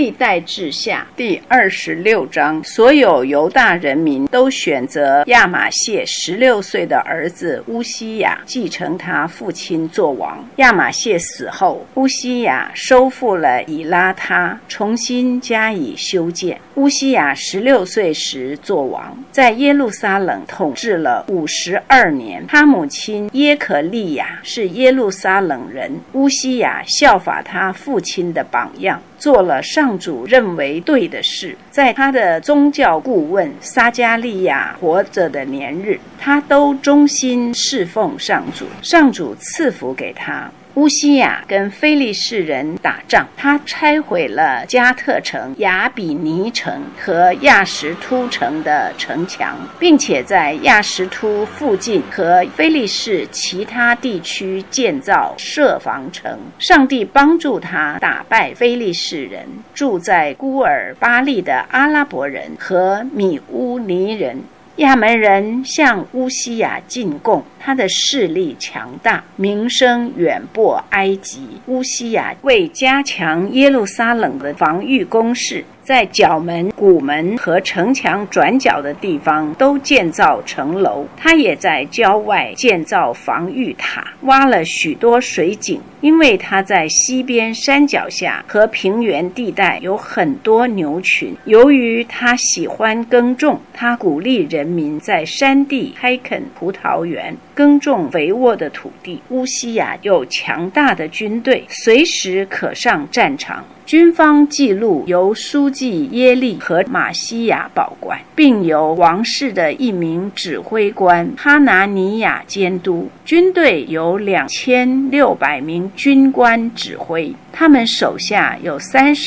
历代志下第26章，所有犹大人民都选择亚玛谢16岁的儿子乌西雅继承他父亲做王。亚玛谢死后，乌西雅收复了以拉他，重新加以修建。乌西雅16岁时做王，在耶路撒冷统治了52年。他母亲耶可利亚是耶路撒冷人，乌西雅效法他父亲的榜样，做了上主认为对的事。在他的宗教顾问撒迦利亚活着的年日，他都忠心侍奉上主，上主赐福给他。乌西雅跟非利士人打仗，他拆毁了加特城、亚比尼城和亚什突城的城墙，并且在亚什突附近和非利士其他地区建造设防城。上帝帮助他打败非利士人，住在孤尔巴利的阿拉伯人和米乌尼人。亚门人向乌西雅进贡，他的势力强大，名声远播埃及。乌西雅为加强耶路撒冷的防御工事，在角门、谷门和城墙转角的地方都建造城楼。他也在郊外建造防御塔，挖了许多水井，因为他在西边山脚下和平原地带有很多牛群。由于他喜欢耕种，他鼓励人民在山地开垦葡萄园，耕种肥沃的土地。乌西雅有强大的军队，随时可上战场。军方记录由书记耶利和马西亚保管，并由王室的一名指挥官哈拿尼亚监督。军队由2600名军官指挥，他们手下有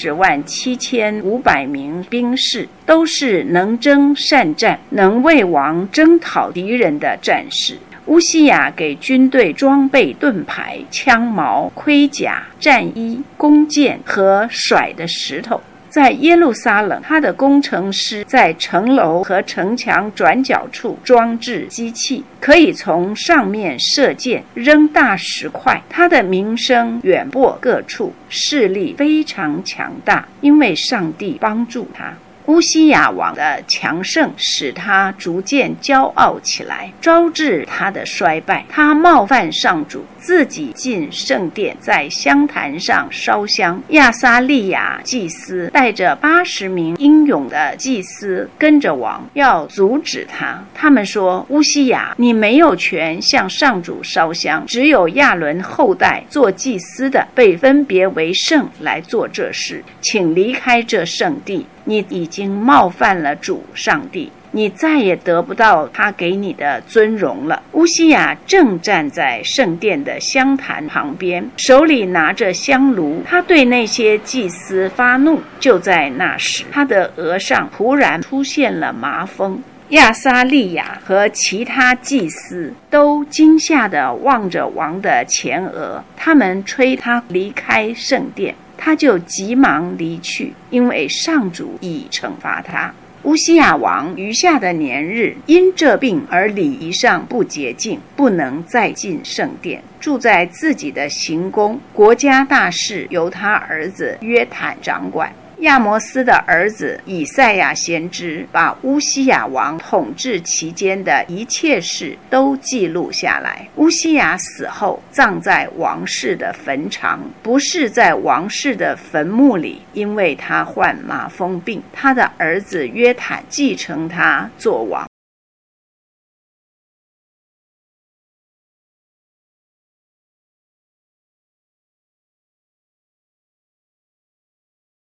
307500名兵士，都是能征善战、能为王征讨敌人的战士。乌西雅给军队装备盾牌、枪矛、盔甲、战衣、弓箭和甩的石头。在耶路撒冷，他的工程师在城楼和城墙转角处装置机器，可以从上面射箭、扔大石块。他的名声远播各处，势力非常强大，因为上帝帮助他。乌西雅王的强盛使他逐渐骄傲起来，招致他的衰败。他冒犯上主，自己进圣殿，在香坛上烧香。亚撒利雅祭司带着80名英勇的祭司跟着王，要阻止他。他们说：乌西雅，你没有权向上主烧香，只有亚伦后代做祭司的被分别为圣来做这事，请离开这圣地。你已经冒犯了主上帝，你再也得不到他给你的尊荣了。乌西雅正站在圣殿的香坛旁边，手里拿着香炉，他对那些祭司发怒。就在那时，他的额上突然出现了麻风。亚撒利雅和其他祭司都惊吓地望着王的前额，他们催他离开圣殿，他就急忙离去，因为上主已惩罚他。乌西雅王余下的年日，因这病而礼仪上不洁净，不能再进圣殿，住在自己的行宫，国家大事由他儿子约坦掌管。亚摩斯的儿子以赛亚先知把乌西雅王统治期间的一切事都记录下来。乌西雅死后葬在王室的坟场，不是在王室的坟墓里，因为他患麻风病。他的儿子约坦继承他做王。